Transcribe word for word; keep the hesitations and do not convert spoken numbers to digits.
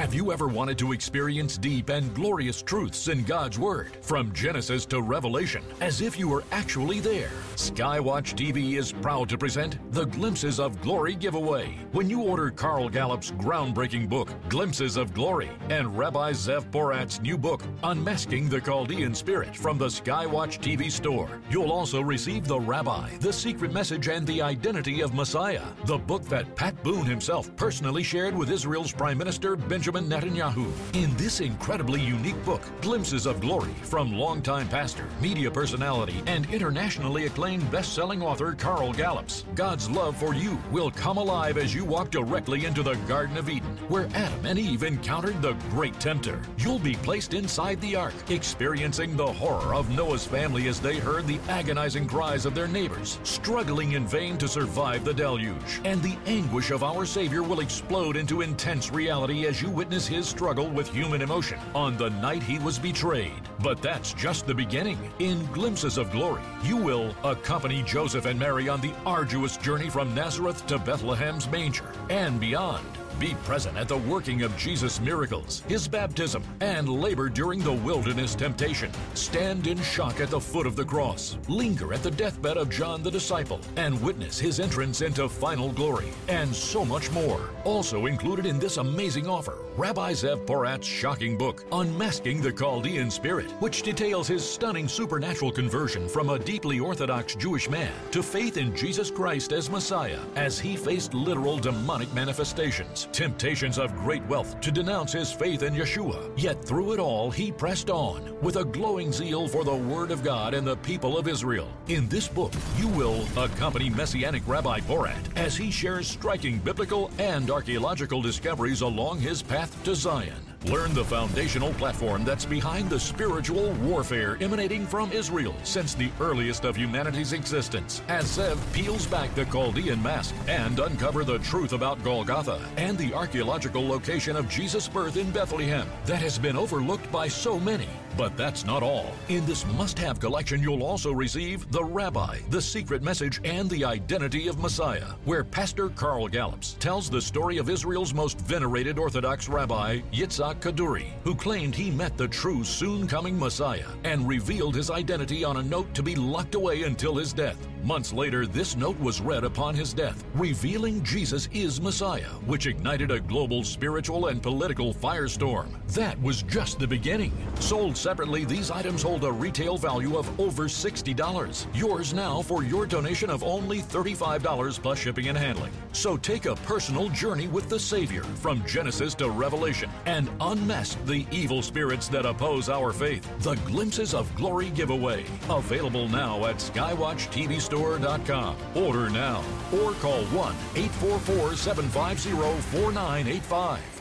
Have you ever wanted to experience deep and glorious truths in God's Word, from Genesis to Revelation, as if you were actually there? Skywatch T V is proud to present the Glimpses of Glory giveaway. When you order Carl Gallup's groundbreaking book, Glimpses of Glory, and Rabbi Zev Porat's new book, Unmasking the Chaldean Spirit, from the Skywatch T V store, you'll also receive The Rabbi, The Secret Message, and the Identity of Messiah, the book that Pat Boone himself personally shared with Israel's Prime Minister Benjamin Netanyahu. In this incredibly unique book, Glimpses of Glory, from longtime pastor, media personality, and internationally acclaimed best-selling author Carl Gallups, God's love for you will come alive as you walk directly into the Garden of Eden, where Adam and Eve encountered the great tempter. You'll be placed inside the ark, experiencing the horror of Noah's family as they heard the agonizing cries of their neighbors, struggling in vain to survive the deluge. And the anguish of our Savior will explode into intense reality as you witness his struggle with human emotion on the night he was betrayed. But that's just the beginning. In Glimpses of Glory, you will accompany Joseph and Mary on the arduous journey from Nazareth to Bethlehem's manger and beyond. Be present at the working of Jesus' miracles, his baptism, and labor during the wilderness temptation. Stand in shock at the foot of the cross. Linger at the deathbed of John the disciple and witness his entrance into final glory, and so much more. Also included in this amazing offer, Rabbi Zev Porat's shocking book, Unmasking the Chaldean Spirit, which details his stunning supernatural conversion from a deeply Orthodox Jewish man to faith in Jesus Christ as Messiah, as he faced literal demonic manifestations, temptations of great wealth to denounce his faith in Yeshua. Yet through it all, he pressed on with a glowing zeal for the Word of God and the people of Israel. In this book, you will accompany Messianic Rabbi Porat as he shares striking biblical and archaeological discoveries along his path to Zion. Learn the foundational platform that's behind the spiritual warfare emanating from Israel since the earliest of humanity's existence, as Zev peels back the Chaldean mask and uncover the truth about Golgotha and the archaeological location of Jesus' birth in Bethlehem that has been overlooked by so many. But that's not all. In this must-have collection, you'll also receive The Rabbi, The Secret Message, and the Identity of Messiah, where Pastor Carl Gallups tells the story of Israel's most venerated Orthodox rabbi, Yitzhak Kaduri, who claimed he met the true soon-coming Messiah and revealed his identity on a note to be locked away until his death. Months later, this note was read upon his death, revealing Jesus is Messiah, which ignited a global spiritual and political firestorm. That was just the beginning. Sold separately, these items hold a retail value of over sixty dollars. Yours now for your donation of only thirty-five dollars plus shipping and handling. So take a personal journey with the Savior from Genesis to Revelation and unmask the evil spirits that oppose our faith. The Glimpses of Glory giveaway. Available now at skywatch T V store dot com. Order now or call one eight four four, seven five zero, four nine eight five.